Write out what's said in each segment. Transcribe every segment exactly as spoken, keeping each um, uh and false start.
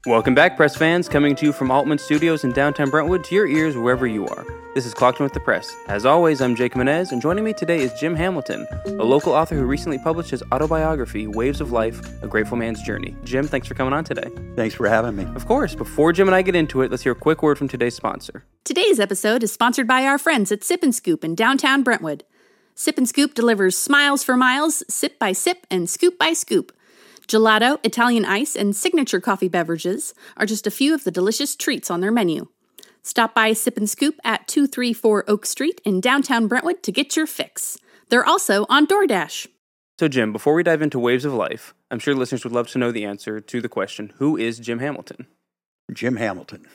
Welcome back, press fans, coming to you from Altman Studios in downtown Brentwood to your ears wherever you are. This is Clocked In with the Press. As always, I'm Jake Menez, and joining me today is Jim Hamilton, a local author who recently published his autobiography, Waves of Life, A Grateful Man's Journey. Jim, thanks for coming on today. Thanks for having me. Of course. Before Jim and I get into it, let's hear a quick word from today's sponsor. Today's episode is sponsored by our friends at Sip and Scoop in downtown Brentwood. Sip and Scoop delivers smiles for miles, sip by sip, and scoop by scoop. Gelato, Italian ice, and signature coffee beverages are just a few of the delicious treats on their menu. Stop by Sip and Scoop at two thirty-four Oak Street in downtown Brentwood to get your fix. They're also on DoorDash. So Jim, before we dive into Waves of Life, I'm sure listeners would love to know the answer to the question, who is Jim Hamilton? Jim Hamilton.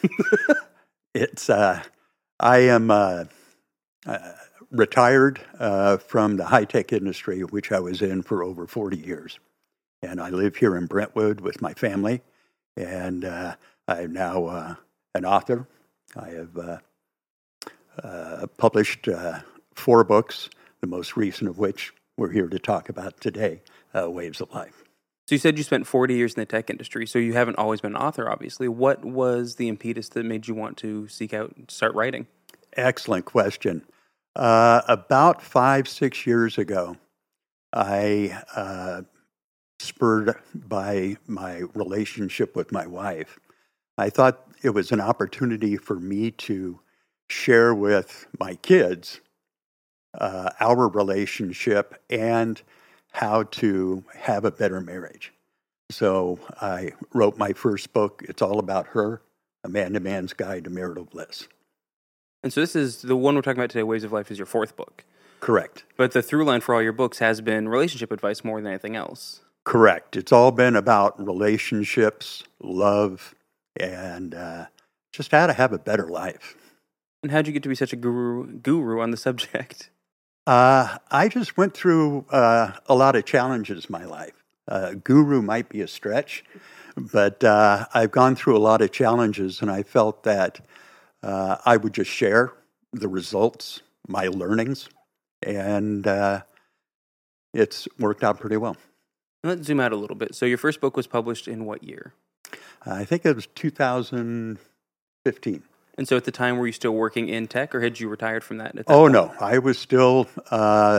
it's, uh, I am uh, uh, retired uh, from the high-tech industry, which I was in for over forty years. And I live here in Brentwood with my family, and uh, I'm now uh, an author. I have uh, uh, published uh, four books, the most recent of which we're here to talk about today, uh, Waves of Life. So you said you spent forty years in the tech industry, so you haven't always been an author, obviously. What was the impetus that made you want to seek out and start writing? Excellent question. Uh, about five, six years ago, I... Uh, spurred by my relationship with my wife, I thought it was an opportunity for me to share with my kids uh, our relationship and how to have a better marriage. So I wrote my first book. It's all about her, A Man-to-Man's Guide to Marital Bliss. And so this is, the one we're talking about today, Waves of Life, is your fourth book. Correct. But the through line for all your books has been relationship advice more than anything else. Correct. It's all been about relationships, love, and uh, just how to have a better life. And how'd you get to be such a guru guru on the subject? Uh, I just went through uh, a lot of challenges in my life. Uh, guru might be a stretch, but uh, I've gone through a lot of challenges, and I felt that uh, I would just share the results, my learnings, and uh, it's worked out pretty well. Let's zoom out a little bit. So your first book was published in what year? I think it was two thousand fifteen. And so at the time, were you still working in tech, or had you retired from that? At that oh, point? no. I was still uh,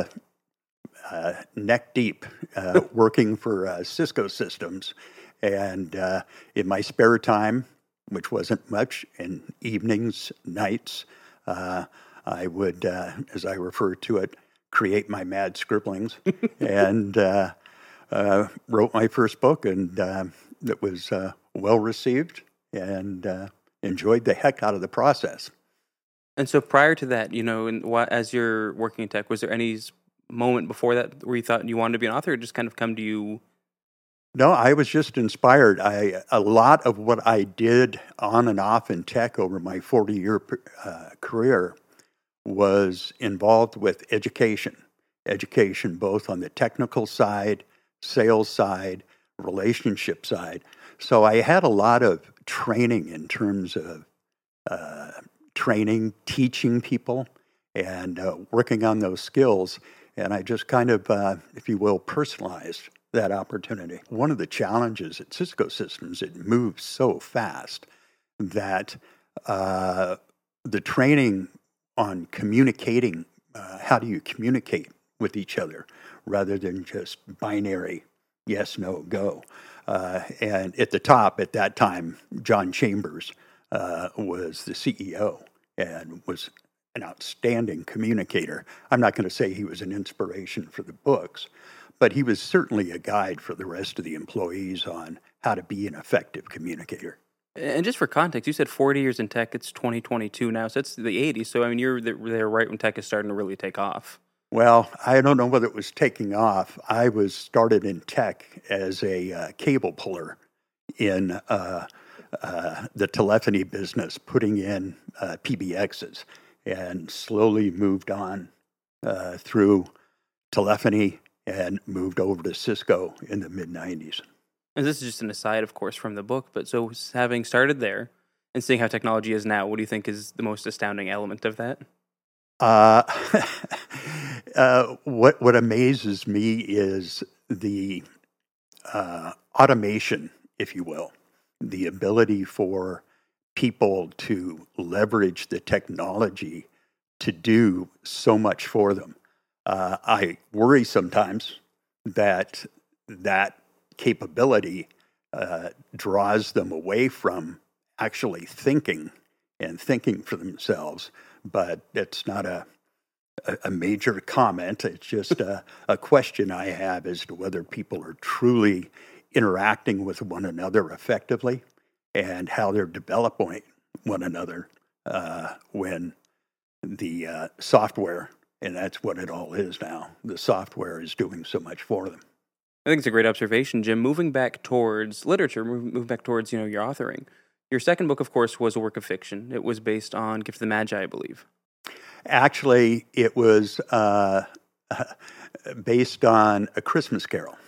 uh, neck deep uh, working for uh, Cisco Systems. And uh, in my spare time, which wasn't much, in evenings, nights, uh, I would, uh, as I refer to it, create my mad scribblings. and... Uh, Uh, wrote my first book, and uh, it was uh, well received, and uh, enjoyed the heck out of the process. And so prior to that, you know, and wh- as you're working in tech, was there any moment before that where you thought you wanted to be an author, or just kind of come to you? No, I was just inspired. I a lot of what I did on and off in tech over my forty-year uh, career was involved with education. Education both on the technical side, sales side, relationship side. So I had a lot of training in terms of uh, training, teaching people, and uh, working on those skills. And I just kind of, uh, if you will, personalized that opportunity. One of the challenges at Cisco Systems, it moves so fast that uh, the training on communicating, uh, how do you communicate with each other, rather than just binary, yes, no, go. Uh, and at the top, at that time, John Chambers uh, was the C E O and was an outstanding communicator. I'm not going to say he was an inspiration for the books, but he was certainly a guide for the rest of the employees on how to be an effective communicator. And just for context, you said forty years in tech, it's twenty twenty-two now, so it's the eighties. So, I mean, you're there right when tech is starting to really take off. Well, I don't know whether it was taking off. I was started in tech as a uh, cable puller in uh, uh, the telephony business, putting in uh, P B Xs, and slowly moved on uh, through telephony and moved over to Cisco in the mid nineties. And this is just an aside, of course, from the book, but so having started there and seeing how technology is now, what do you think is the most astounding element of that? Uh, uh, what what amazes me is the uh, automation, if you will, the ability for people to leverage the technology to do so much for them. Uh, I worry sometimes that that capability uh, draws them away from actually thinking and thinking for themselves. But it's not a a, a major comment. It's just a, a question I have as to whether people are truly interacting with one another effectively and how they're developing one another uh, when the uh, software, and that's what it all is now, the software is doing so much for them. I think it's a great observation, Jim. Moving back towards literature, moving back towards, you know, your authoring. Your second book, of course, was a work of fiction. It was based on Gift of the Magi, I believe. Actually, it was uh, based on A Christmas Carol,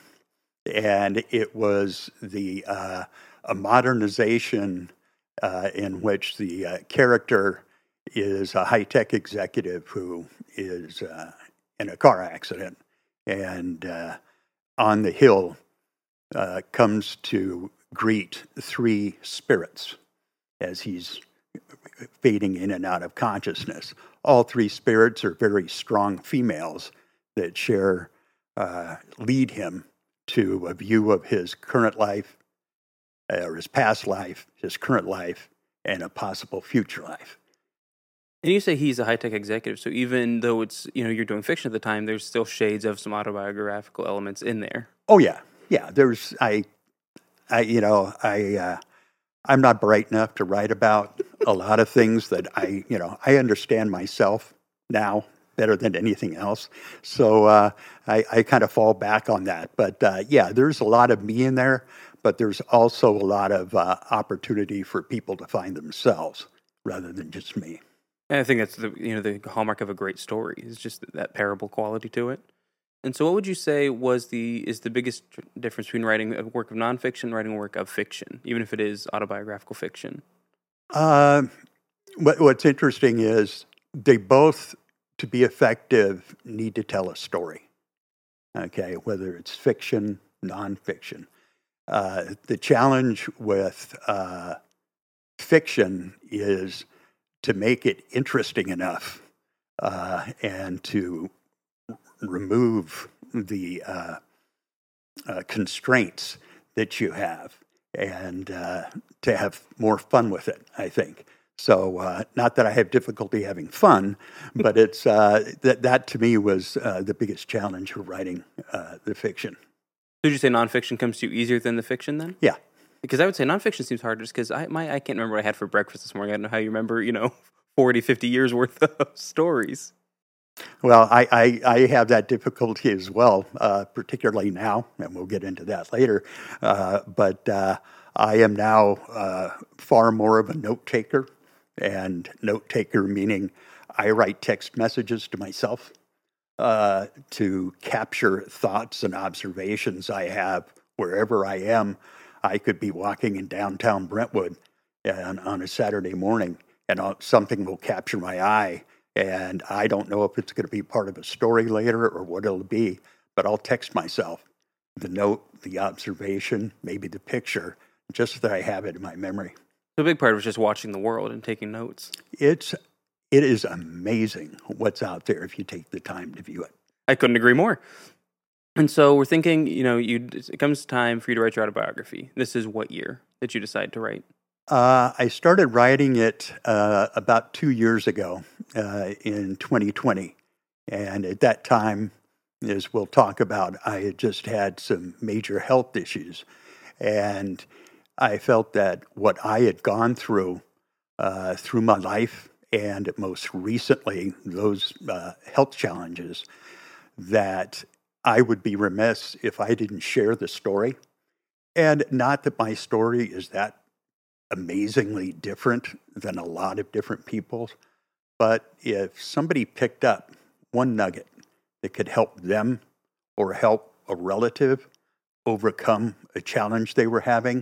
and it was the uh, a modernization uh, in which the uh, character is a high-tech executive who is uh, in a car accident, and uh, on the hill uh, comes to greet three spirits as he's fading in and out of consciousness. All three spirits are very strong females that share, uh, lead him to a view of his current life, uh, or his past life, his current life, and a possible future life. And you say he's a high-tech executive, so even though it's, you know, you're doing fiction at the time, there's still shades of some autobiographical elements in there. Oh yeah, yeah. There's I, I you know I uh, I'm not bright enough to write about a lot of things that I you know I understand myself now better than anything else. So uh, I I kind of fall back on that. But uh, yeah, there's a lot of me in there, but there's also a lot of uh, opportunity for people to find themselves rather than just me. And I think that's the you know the hallmark of a great story is just that parable quality to it. And so, what would you say was the is the biggest difference between writing a work of nonfiction and writing a work of fiction, even if it is autobiographical fiction? Uh, what, what's interesting is they both, to be effective, need to tell a story. Okay, whether it's fiction, nonfiction. Uh, the challenge with uh, fiction is to make it interesting enough uh, and to remove the uh, uh, constraints that you have and uh, to have more fun with it, I think. So uh, not that I have difficulty having fun, but it's uh, that, that to me was uh, the biggest challenge of writing uh, the fiction. Did you say nonfiction comes to you easier than the fiction then? Yeah. Because I would say nonfiction seems harder just because I, my, I can't remember what I had for breakfast this morning. I don't know how you remember, you know, forty, fifty years worth of stories. Well, I, I, I have that difficulty as well, uh, particularly now, and we'll get into that later. Uh, but uh, I am now uh, far more of a note taker, and note taker meaning I write text messages to myself uh, to capture thoughts and observations I have wherever I am. I could be walking in downtown Brentwood and on a Saturday morning, and something will capture my eye. And I don't know if it's going to be part of a story later or what it'll be, but I'll text myself the note, the observation, maybe the picture, just so that I have it in my memory. The big part was just watching the world and taking notes. It's it is amazing what's out there if you take the time to view it. I couldn't agree more. And so we're thinking, you know, you it comes time for you to write your autobiography. This is what year that you decide to write? Uh, I started writing it uh, about two years ago uh, in twenty twenty. And at that time, as we'll talk about, I had just had some major health issues. And I felt that what I had gone through uh, through my life, and most recently those uh, health challenges, that I would be remiss if I didn't share the story. And not that my story is that amazingly different than a lot of different people's, but if somebody picked up one nugget that could help them or help a relative overcome a challenge they were having,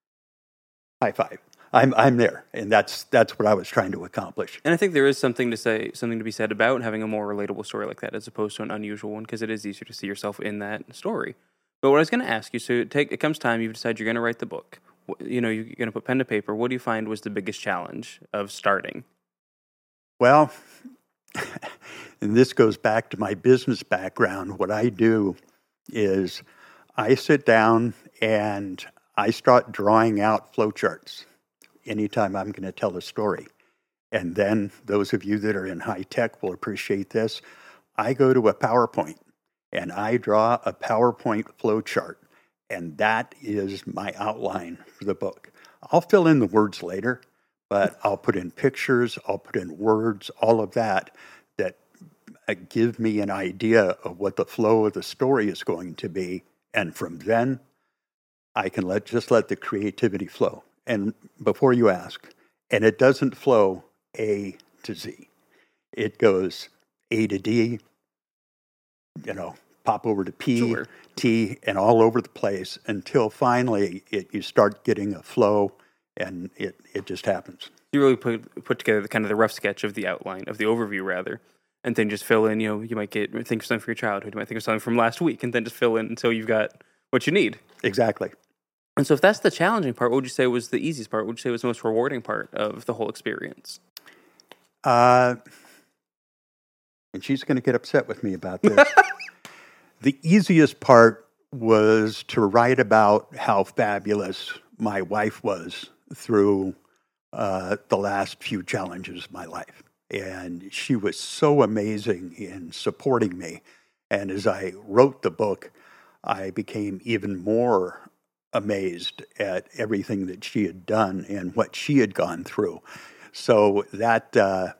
high five. I'm I'm there, and that's that's what I was trying to accomplish. And I think there is something to say, something to be said about having a more relatable story like that, as opposed to an unusual one, because it is easier to see yourself in that story. But what I was going to ask you, so it, take, it comes time, you've decided you're going to write the book. you know, you're going to put pen to paper. What do you find was the biggest challenge of starting? Well, and this goes back to my business background. What I do is I sit down and I start drawing out flowcharts anytime I'm going to tell a story. And then those of you that are in high tech will appreciate this. I go to a PowerPoint and I draw a PowerPoint flowchart, and that is my outline for the book. I'll fill in the words later, but I'll put in pictures, I'll put in words, all of that, that give me an idea of what the flow of the story is going to be. And from then, I can let just let the creativity flow. And before you ask, and it doesn't flow A to Z. It goes A to D, you know, pop over to P, sure. T, and all over the place until finally it, you start getting a flow, and it, it just happens. You really put put together the, kind of the rough sketch of the outline, of the overview rather, and then just fill in, you know, you might get think of something from your childhood, you might think of something from last week, and then just fill in until you've got what you need. Exactly. And so if that's the challenging part, what would you say was the easiest part? What would you say was the most rewarding part of the whole experience? Uh, and she's going to get upset with me about this. The easiest part was to write about how fabulous my wife was through uh, the last few challenges of my life. And she was so amazing in supporting me. And as I wrote the book, I became even more amazed at everything that she had done and what she had gone through. So that, uh,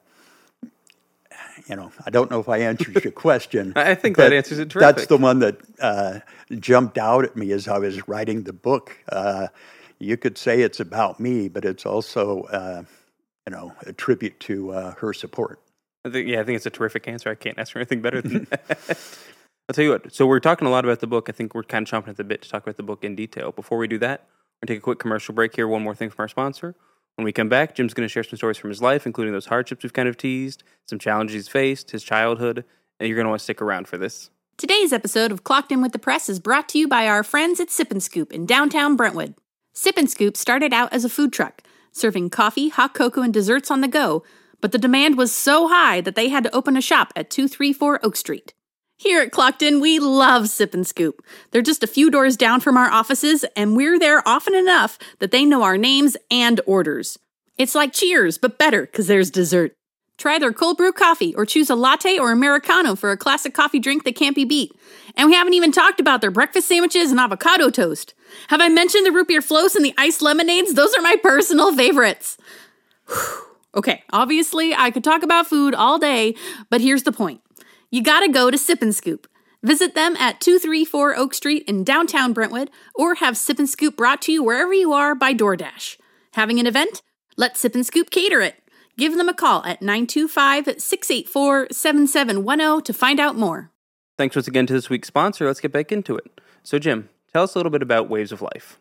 you know, I don't know if I answered your question. I think that answers it terrific. That's the one that uh, jumped out at me as I was writing the book. Uh, you could say it's about me, but it's also, uh, you know, a tribute to uh, her support. I think, yeah, I think it's a terrific answer. I can't ask for anything better than that. I'll tell you what. So we're talking a lot about the book. I think we're kind of chomping at the bit to talk about the book in detail. Before we do that, we're going to take a quick commercial break here. One more thing from our sponsor. When we come back, Jim's going to share some stories from his life, including those hardships we've kind of teased, some challenges he's faced, his childhood, and you're going to want to stick around for this. Today's episode of Clocked In with the Press is brought to you by our friends at Sip and Scoop in downtown Brentwood. Sip and Scoop started out as a food truck, serving coffee, hot cocoa, and desserts on the go, but the demand was so high that they had to open a shop at two thirty-four Oak Street. Here at Clocked In, we love Sip and Scoop. They're just a few doors down from our offices, and we're there often enough that they know our names and orders. It's like Cheers, but better, because there's dessert. Try their cold brew coffee, or choose a latte or Americano for a classic coffee drink that can't be beat. And we haven't even talked about their breakfast sandwiches and avocado toast. Have I mentioned the root beer floats and the iced lemonades? Those are my personal favorites. Okay, obviously, I could talk about food all day, but here's the point. You gotta go to Sip and Scoop. Visit them at two thirty-four Oak Street in downtown Brentwood, or have Sip and Scoop brought to you wherever you are by DoorDash. Having an event? Let Sip and Scoop cater it. Give them a call at nine two five, six eight four, seven seven one zero to find out more. Thanks once again to this week's sponsor. Let's get back into it. So, Jim, tell us a little bit about Waves of Life.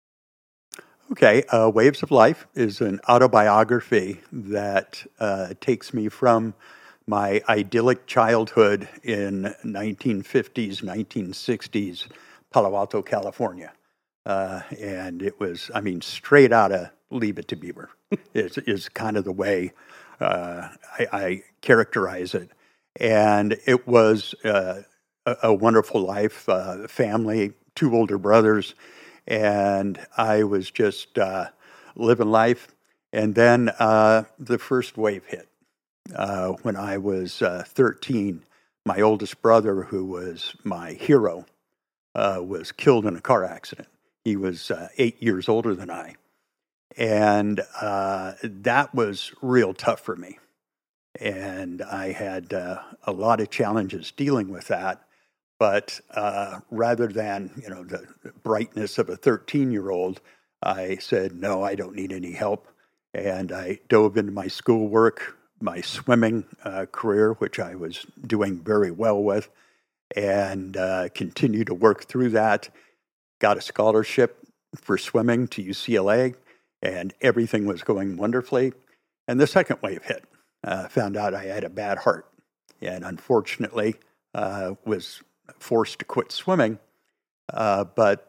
Okay, uh, Waves of Life is an autobiography that uh, takes me from my idyllic childhood in nineteen fifties, nineteen sixties, Palo Alto, California. Uh, and it was, I mean, straight out of Leave It to Beaver is, is kind of the way uh, I, I characterize it. And it was uh, a, a wonderful life, uh, family, two older brothers, and I was just uh, living life. And then uh, the first wave hit. Uh, when I was uh, thirteen, my oldest brother, who was my hero, uh, was killed in a car accident. He was uh, eight years older than I. And uh, that was real tough for me. And I had uh, a lot of challenges dealing with that. But uh, rather than, you know, the brightness of a thirteen-year-old, I said, no, I don't need any help. And I dove into my schoolwork, my swimming uh, career, which I was doing very well with, and uh, continued to work through that. Got a scholarship for swimming to U C L A, and everything was going wonderfully. And the second wave hit. Uh, found out I had a bad heart, and unfortunately uh, was forced to quit swimming. Uh, but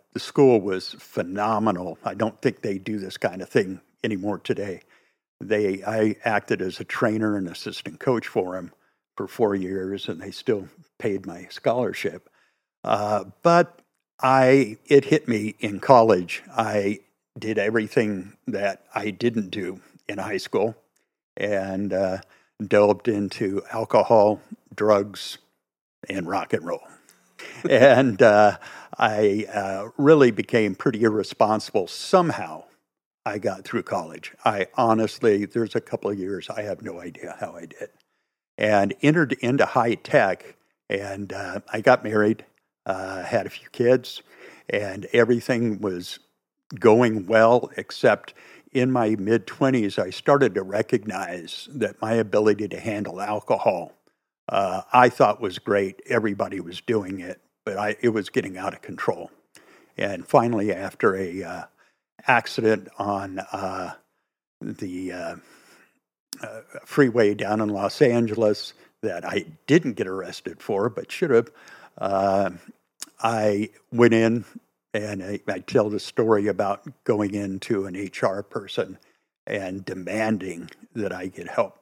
the school was phenomenal. I don't think they do this kind of thing anymore today. They, I acted as a trainer and assistant coach for them for four years, and they still paid my scholarship. Uh, but I, it hit me in college. I did everything that I didn't do in high school, and uh, delved into alcohol, drugs, and rock and roll. and uh, I uh, really became pretty irresponsible. Somehow I got through college. I honestly, there's a couple of years, I have no idea how I did. And entered into high tech, and uh, I got married, uh, had a few kids, and everything was going well, except in my mid-twenties, I started to recognize that my ability to handle alcohol, uh, I thought was great. Everybody was doing it, but I, it was getting out of control. And finally, after a uh, accident on uh, the uh, uh, freeway down in Los Angeles that I didn't get arrested for, but should have, uh, I went in. And I, I tell the story about going into an H R person and demanding that I get help.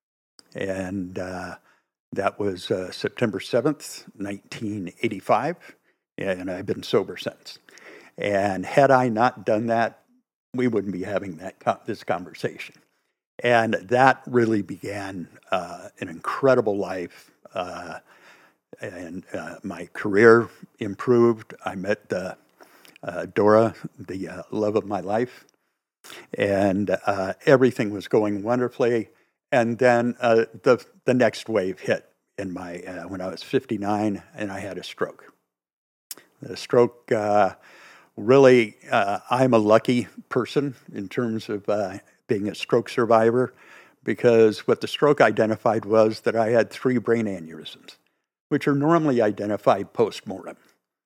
And uh, that was uh, September seventh, nineteen eighty-five, and I've been sober since. And had I not done that, we wouldn't be having that this conversation. And that really began uh, an incredible life. Uh, and uh, my career improved. I met the Uh, Dora, the uh, love of my life, and uh, everything was going wonderfully. And then uh, the the next wave hit in my uh, when I was fifty-nine, and I had a stroke. The stroke uh, really, uh, I'm a lucky person in terms of uh, being a stroke survivor, because what the stroke identified was that I had three brain aneurysms, which are normally identified post-mortem.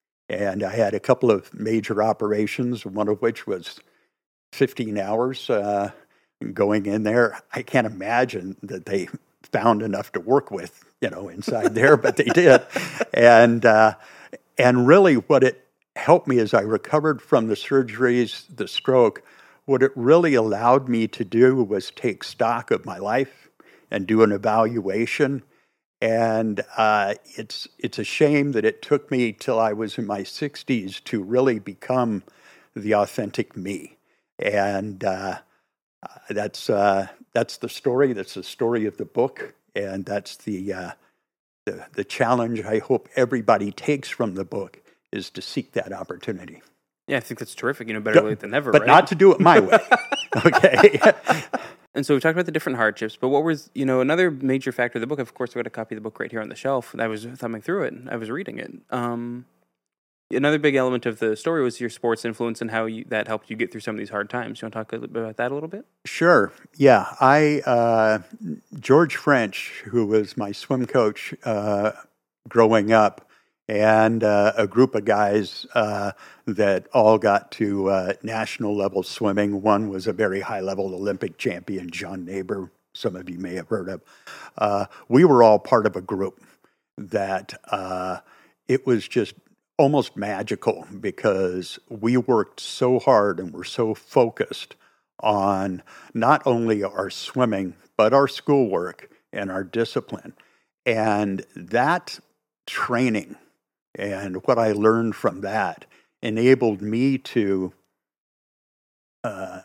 And I had a couple of major operations, one of which was fifteen hours uh, going in there. I can't imagine that they found enough to work with, you know, inside there, but they did. And uh, and really what it helped me as I recovered from the surgeries, the stroke, what it really allowed me to do was take stock of my life and do an evaluation. And uh, it's it's a shame that it took me till I was in my sixties to really become the authentic me. And uh, that's uh, that's the story. That's the story of the book, and that's the, uh, the the challenge I hope everybody takes from the book is to seek that opportunity. Yeah, I think that's terrific. You know, better late than never, but right? not to do it my way. Okay. And so we talked about the different hardships, but what was, you know, another major factor of the book, of course, we got a copy of the book right here on the shelf. I was thumbing through it, I was reading it. Um, another big element of the story was your sports influence and how you, that helped you get through some of these hard times. You want to talk a little bit about that a little bit? Sure. Yeah. I, uh, George French, who was my swim coach uh, growing up, and uh, a group of guys uh, that all got to uh, national level swimming. One was a very high level Olympic champion, John Neighbor, some of you may have heard of. Uh, we were all part of a group that uh, it was just almost magical because we worked so hard and were so focused on not only our swimming, but our schoolwork and our discipline. And that training and what I learned from that enabled me to uh,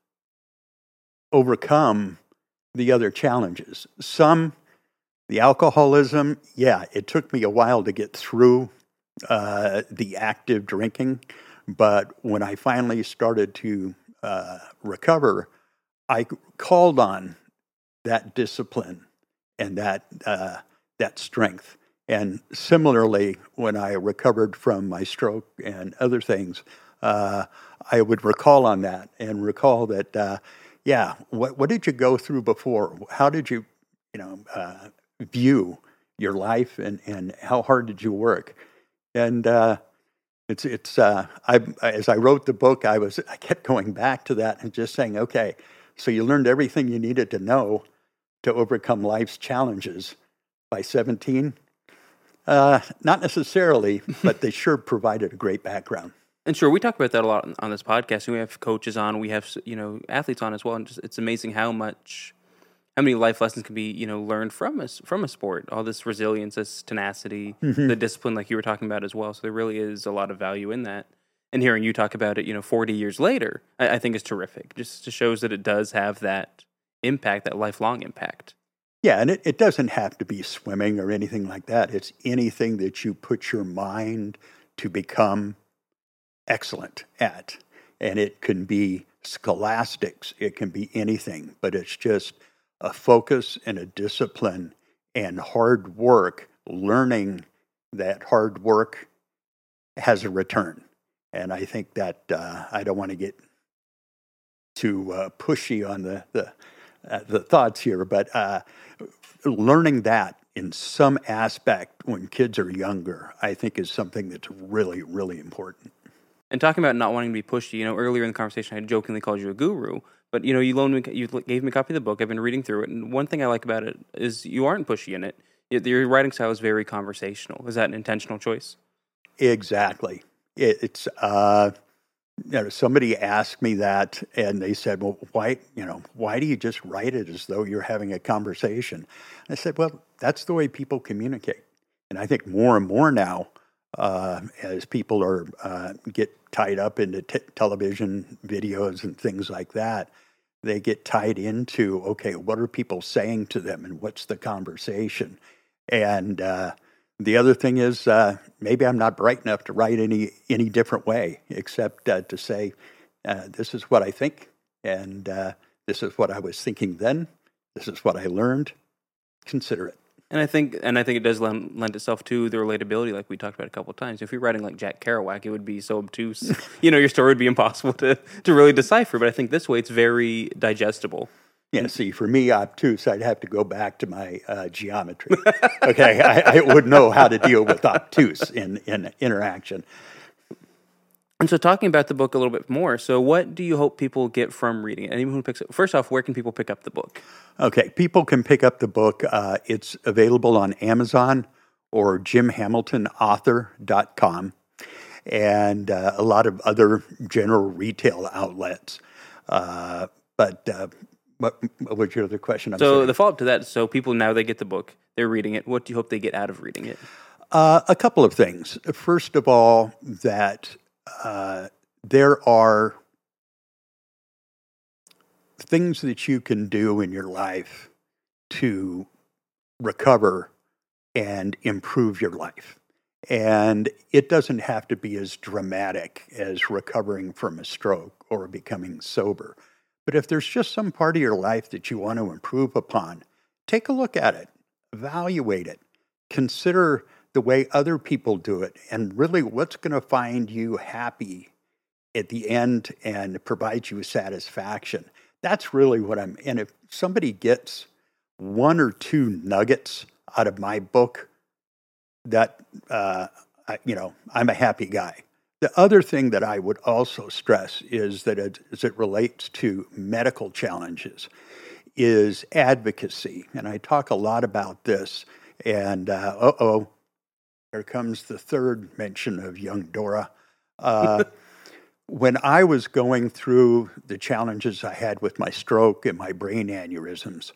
overcome the other challenges. Some, the alcoholism, yeah, it took me a while to get through uh, the active drinking, but when I finally started to uh, recover, I called on that discipline and that uh, that strength. And similarly, when I recovered from my stroke and other things, uh, I would recall on that and recall that, uh, yeah, what what did you go through before? How did you, you know, uh, view your life, and, and how hard did you work? And uh, it's it's uh, I as I wrote the book, I was I kept going back to that and just saying, okay, so you learned everything you needed to know to overcome life's challenges by seventeen. Uh, not necessarily, but they sure provided a great background. And sure, we talk about that a lot on, on this podcast. And we have coaches on, we have, you know, athletes on as well. And just, it's amazing how much, how many life lessons can be, you know, learned from a, from a sport. All this resilience, this tenacity, mm-hmm. the discipline, like you were talking about as well. So there really is a lot of value in that. And hearing you talk about it, you know, forty years later, I, I think is terrific. Just shows that it does have that impact, that lifelong impact. Yeah, and it, it doesn't have to be swimming or anything like that. It's anything that you put your mind to become excellent at. And it can be scholastics, it can be anything, but it's just a focus and a discipline and hard work, learning that hard work has a return. And I think that uh, I don't want to get too uh, pushy on the the, uh, the thoughts here, but uh, learning that in some aspect when kids are younger, I think is something that's really, really important. And talking about not wanting to be pushy, you know, earlier in the conversation, I jokingly called you a guru, but, you know, you loaned me, you gave me a copy of the book. I've been reading through it. And one thing I like about it is you aren't pushy in it. Your writing style is very conversational. Is that an intentional choice? Exactly. It, it's, uh, you know, somebody asked me that and they said, well, why, you know, why do you just write it as though you're having a conversation? I said, well, that's the way people communicate. And I think more and more now, Uh, as people are uh, get tied up into t- television videos and things like that, they get tied into, okay, what are people saying to them and what's the conversation? And uh, the other thing is uh, maybe I'm not bright enough to write any any different way except uh, to say, uh, this is what I think, and uh, this is what I was thinking then, this is what I learned, consider it. And I think, and I think it does lend, lend itself to the relatability, like we talked about a couple of times. If you're writing like Jack Kerouac, it would be so obtuse. You know, your story would be impossible to, to really decipher. But I think this way, it's very digestible. Yeah. See, for me, obtuse, I'd have to go back to my uh, geometry. Okay, I, I would know how to deal with obtuse in in interaction. And so, talking about the book a little bit more, so what do you hope people get from reading it? Anyone who picks it, first off, where can people pick up the book? Okay, people can pick up the book. Uh, it's available on Amazon or jim hamilton author dot com and uh, a lot of other general retail outlets. Uh, but uh, what, what was your other question? I'm so sorry. The follow-up to that, so people, now they get the book, they're reading it. What do you hope they get out of reading it? Uh, a couple of things. First of all, that uh, there are things that you can do in your life to recover and improve your life. And it doesn't have to be as dramatic as recovering from a stroke or becoming sober. But if there's just some part of your life that you want to improve upon, take a look at it, evaluate it, consider the way other people do it, and really what's going to find you happy at the end and provide you satisfaction. That's really what I'm, and if somebody gets one or two nuggets out of my book, that, uh, I, you know, I'm a happy guy. The other thing that I would also stress is that it, as it relates to medical challenges is advocacy. And I talk a lot about this, and uh, uh-oh, here comes the third mention of young Dora. Uh, when I was going through the challenges I had with my stroke and my brain aneurysms,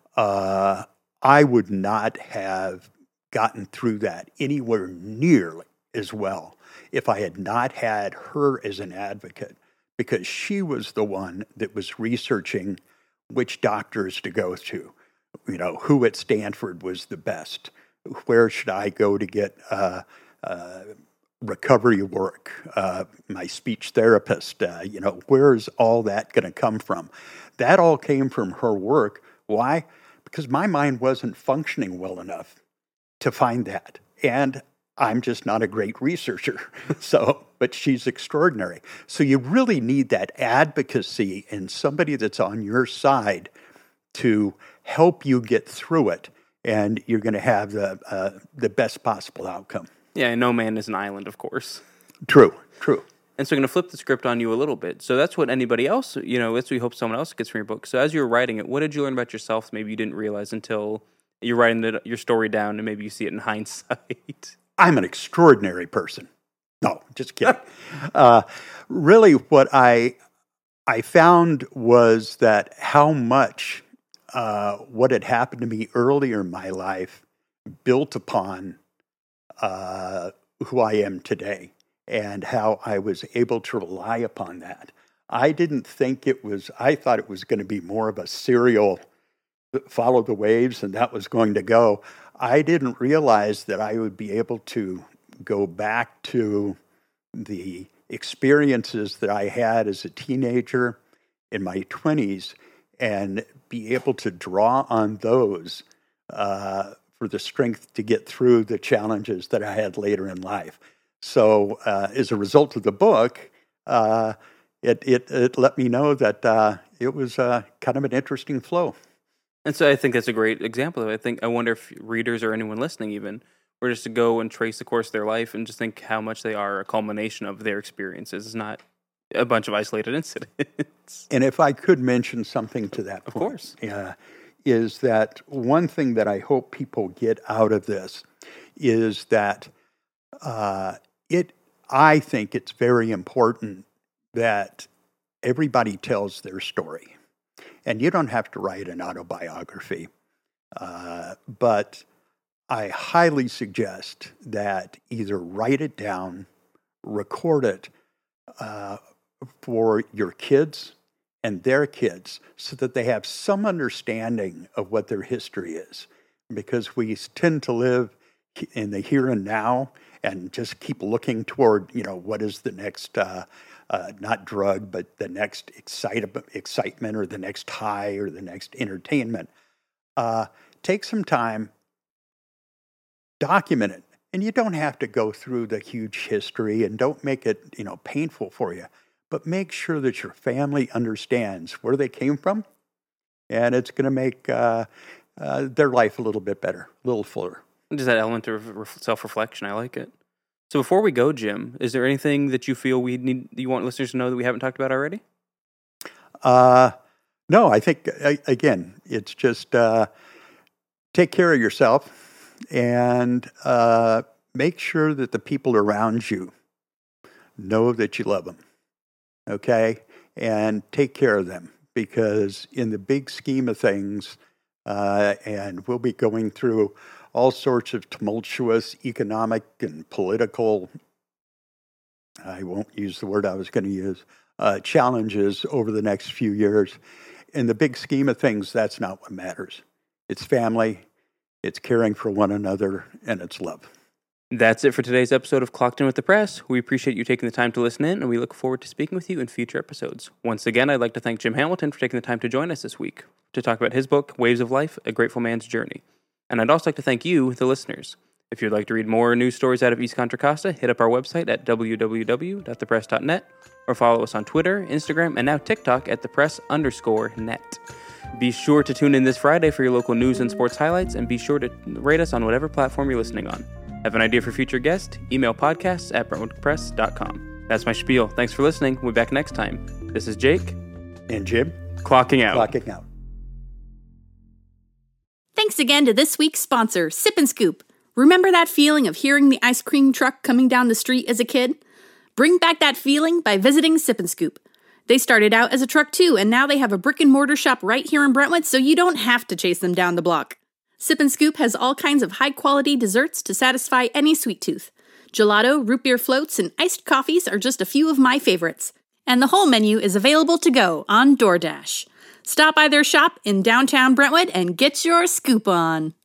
uh, I would not have gotten through that anywhere near as well if I had not had her as an advocate, because she was the one that was researching which doctors to go to, you know, who at Stanford was the best, where should I go to get uh, uh, recovery work, uh, my speech therapist, uh, you know, where's all that going to come from? That all came from her work. Why? Because my mind wasn't functioning well enough to find that. And I'm just not a great researcher. So, but she's extraordinary. So you really need that advocacy and somebody that's on your side to help you get through it. And you're going to have the uh, the best possible outcome. Yeah, and no man is an island, of course. True, true. And so I'm going to flip the script on you a little bit. So that's what anybody else, you know, that's what we hope someone else gets from your book. So as you were writing it, what did you learn about yourself maybe you didn't realize until you're writing the, your story down and maybe you see it in hindsight? I'm an extraordinary person. No, just kidding. uh, really, what I I found was that how much uh, what had happened to me earlier in my life built upon uh, who I am today, and how I was able to rely upon that. I didn't think it was, I thought it was going to be more of a serial follow the waves and that was going to go. I didn't realize that I would be able to go back to the experiences that I had as a teenager in my twenties and be able to draw on those uh, for the strength to get through the challenges that I had later in life. So uh, as a result of the book, uh, it, it it let me know that uh, it was uh, kind of an interesting flow. And so I think that's a great example. I think I wonder if readers or anyone listening even were just to go and trace the course of their life and just think how much they are a culmination of their experiences. It's not a bunch of isolated incidents. And if I could mention something to that point, of course, uh, is that one thing that I hope people get out of this is that uh, it. I think it's very important that everybody tells their story. And you don't have to write an autobiography, uh, but I highly suggest that either write it down, record it uh, for your kids and their kids so that they have some understanding of what their history is. Because we tend to live in the here and now and just keep looking toward, you know, what is the next uh, Uh, not drug, but the next excite- excitement or the next high or the next entertainment. Uh, take some time, document it. And you don't have to go through the huge history and don't make it, you know, painful for you. But make sure that your family understands where they came from. And it's going to make uh, uh, their life a little bit better, a little fuller. Just that element of self-reflection. I like it. So before we go, Jim, is there anything that you feel we need, you want listeners to know that we haven't talked about already? Uh, no, I think, again, it's just uh, take care of yourself and uh, make sure that the people around you know that you love them, okay? And take care of them because in the big scheme of things, uh, and we'll be going through all sorts of tumultuous economic and political, I won't use the word I was going to use, uh, challenges over the next few years. In the big scheme of things, that's not what matters. It's family, it's caring for one another, and it's love. That's it for today's episode of Clocked In with the Press. We appreciate you taking the time to listen in, and we look forward to speaking with you in future episodes. Once again, I'd like to thank Jim Hamilton for taking the time to join us this week to talk about his book, Waves of Life, A Grateful Man's Journey. And I'd also like to thank you, the listeners. If you'd like to read more news stories out of East Contra Costa, hit up our website at w w w dot the press dot net or follow us on Twitter, Instagram, and now TikTok at thepress underscore net. Be sure to tune in this Friday for your local news and sports highlights, and be sure to rate us on whatever platform you're listening on. Have an idea for future guests? Email podcasts at brentwood press dot com. That's my spiel. Thanks for listening. We'll be back next time. This is Jake. And Jim. Clocking out. Clocking out. Thanks again to this week's sponsor, Sip and Scoop. Remember that feeling of hearing the ice cream truck coming down the street as a kid? Bring back that feeling by visiting Sip and Scoop. They started out as a truck too, and now they have a brick and mortar shop right here in Brentwood, so you don't have to chase them down the block. Sip and Scoop has all kinds of high-quality desserts to satisfy any sweet tooth. Gelato, root beer floats, and iced coffees are just a few of my favorites. And the whole menu is available to go on DoorDash. Stop by their shop in downtown Brentwood and get your scoop on.